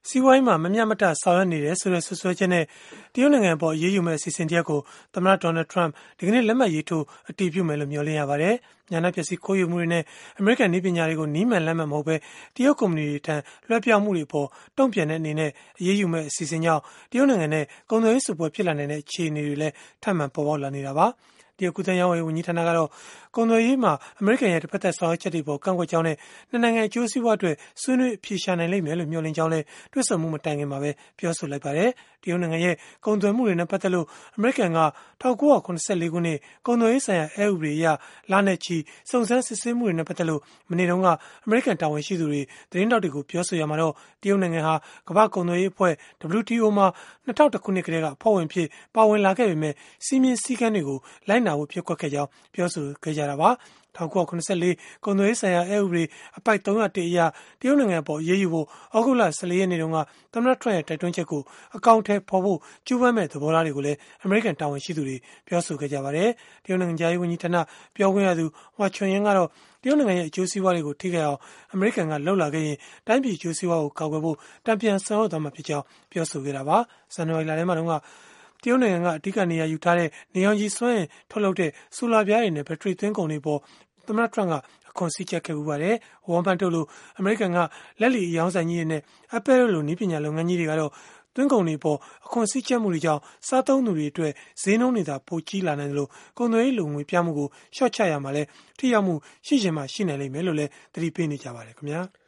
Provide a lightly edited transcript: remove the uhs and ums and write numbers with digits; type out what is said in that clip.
စီးပွားရေးမှာမမျှမတဆောင်ရွက်နေတယ်ဆိုတဲ့ဆွဆွဲချက်နဲ့တရုတ်နိုင်ငံပေါ်အရေးယူမဲ့အစီအစဉ်တရက်ကိုသမ္မတဒေါ်နယ်ထရမ့်ဒီကနေ့လက်မှတ်ရေးထိုးအတည်ပြုမယ်လို့မျှော်လင့်ရပါတယ်။ညာနာပစ္စည်းခိုးယူမှုတွေနဲ့အမေရိကန်နည်းပညာတွေကိုနီးမှန်လမ်းမှန်မဟုတ်ပဲတရုတ်ကုမ္ပဏီတွေထံလွှဲပြောင်းမှုတွေပေါ်တုံ့ပြန်တဲ့အနေနဲ့အရေးယူမဲ့အစီအစဉ်ကြောင့်တရုတ်နိုင်ငံနဲ့ကုန်သွယ်ရေးစစ်ပွဲဖြစ်လာနိုင်တဲ့အခြေအနေတွေလည်းထပ်မံပေါ်ပေါက်လာနေတာပါ။တရုတ်ကူးသန်းရောင်းဝယ်ရေးဝန်ကြီးဌာနကတော့ကုန်သွယ်ရေးမှာအမေရိကန်ရဲ့တစ်ဖက်သက်ဆောင်ရွက်ချက်တွေပေါ်ကန့်ကွက်ကြောင်းနဲ့နှစ်နိုင်ငံအကျိုးစီးပွားအတွက်ဆွေးနွေးအဖြေရှာနိုင်လိမ့်မယ်လို့မျှော်လင့်ကြောင်းလည်းတွေ့ဆုံမှုမတိုင်ခင်မှာပဲပြောဆိုလိုက်ပါတယ်။တရုတ်နိုင်ငံရဲ့ကုန်သွယ်မှုတွေနဲ့ပတ်သက်လို့အမေရိကန်က1984ခုနှစ်ကုန်သွယ်ရေးဆိုင်ရာအက်ဥပဒေအရလနဲ့ချီစုံစမ်းစစ်ဆေးမှုတွေနဲ့ပတ်သက်လို့မနေ့တုန်းကအမေရိကန်တာဝန်ရှိသူတွေသတင်းတောက်တွေကိုပြောဆိုရမှာတော့တရုတ်နိုင်ငံဟာကမ္ဘာ့ကုန်သွယ်ရေးအဖွဲ့ WTO မှာ2001ခုနှစ်ကတည်းကအဖွဲ့ဝင်ဖြစ်ပါဝင်လာခဲ့ပေမဲ့စီးမင်းစည်းကမ်းတွေကိုလိုက်နာဖို့ဖြစ်ကွက်ခဲ့ကြောင်းပြောဆိုခဲ့ကြတာပါ1984ကုန်သွယ်ရေးဆိုင်ရာအက်ဥပဒေအပိုက်301အရတရုတ်နိုင်ငံပေါ်အရေးယူဖို့ဩဂုတ်လ14ရက်နေ့တုန်းကသမ္မတထရမ့်ရဲ့တိုက်တွန်းချက်ကိုအကောင့်ထဲပေါ်ဖို့ကျူးပန်းမဲ့သဘောထားတွေကိုလည်းအမေရိကန်တာဝန်ရှိသူတွေပြောဆိုခဲ့ကြပါတယ်။တရုတ်နိုင်ငံသားရေးဝန်ကြီးဌာနပြောခွင့်ရသူဟွာချွန်ယင်းကတော့တရုတ်နိုင်ငံရဲ့အကျိုးစီးပွားတွေကိုထိခိုက်အောင်အမေရိကန်ကလှုပ်လာခဲ့ရင်တိုင်းပြည်အကျိုးစီးပွားကိုကာကွယ်ဖို့တံပြန်ဆောင်ရွက်သွားမှာဖြစ်ကြောင်းပြောဆိုခဲ့တာပါ။ဇန်နဝါရီလထဲမှာတုန်းကတရုတ်နိုင်ငံကအဓိကနေရာယူထားတဲ့နေအောင်ကြီးစွမ်းအင်ထုတ်လုပ်တဲ့ဆိုလာပြားတွေနဲ့ဘက်ထရီသွင်းကုန်တွေပေါ်သမ္မတထရမ့်ကအခွန်စည်းကျပ်ခဲ့မှုပါတယ်။ဝမ်ပန်ထုတ်လို့အမေရိကန်ကလက်လီအယောင်းဆိုင်ကြီးတွေနဲ့ Apple လိုနည်းပညာလုပ်ငန်းကြီးတွေကတော့သွင်းကုန်တွေပေါ်အခွန်စည်းကျပ်မှုတွေကြောင့်စားသုံးသူတွေအတွက်ဈေးနှုန်းတွေသာပိုကြီးလာနိုင်တယ်လို့ကုန်သွယ်ရေးလူငွေပြမှုကိုရှော့ချရမှာလဲထိရောက်မှုရှိချင်မှရှိနိုင်လိမ့်မယ်လို့လည်းသတိပေးနေကြပါတယ်ခင်ဗျာ။